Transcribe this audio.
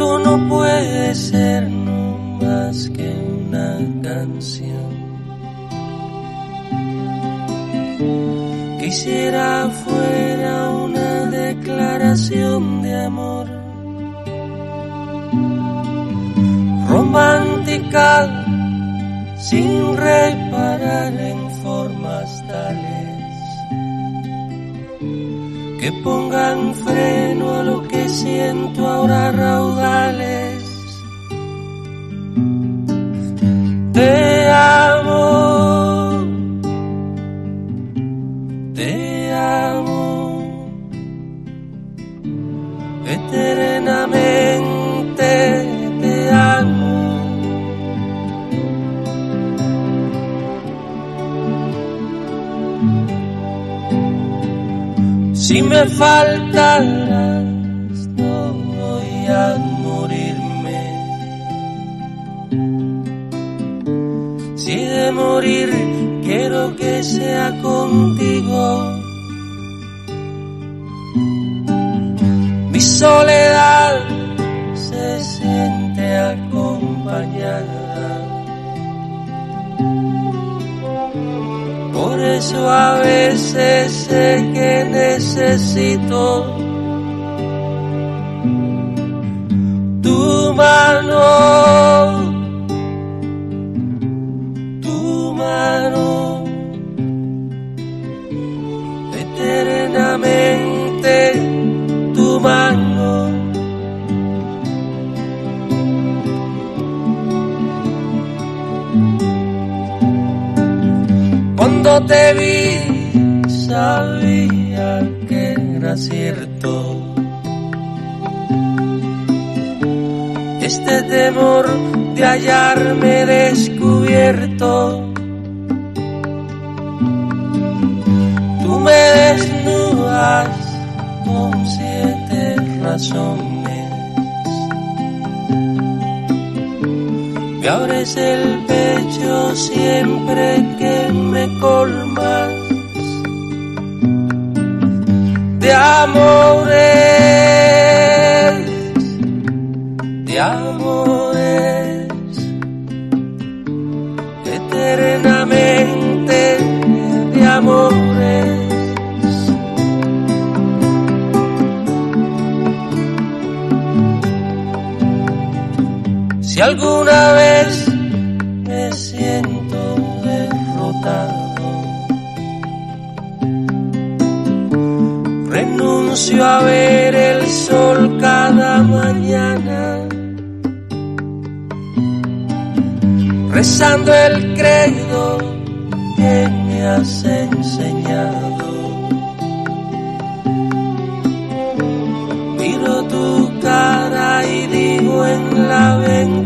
Esto no puede ser no más que una canción. Quisiera fuera una declaración de amor, romántica, sin reparar en formas tales que pongan freno a lo que siento ahora raudales. Te amo, te amo, eternamente te amo. Si me faltaras, no voy a morirme. Si de morir quiero que sea contigo. Mi soledad se siente acompañada. Por eso a veces sé que necesito tu mano, eternamente tu mano. Cuando te vi sabía que era cierto este temor de hallarme descubierto. Tú me desnudas con 7 razones, me abres el pecho siempre que me colmas de amores, de amores, eternamente de amores. Si alguna vez me siento derrotado, renuncio a ver el sol cada mañana, rezando el credo que me has enseñado. Miro tu cara y digo en la ventana: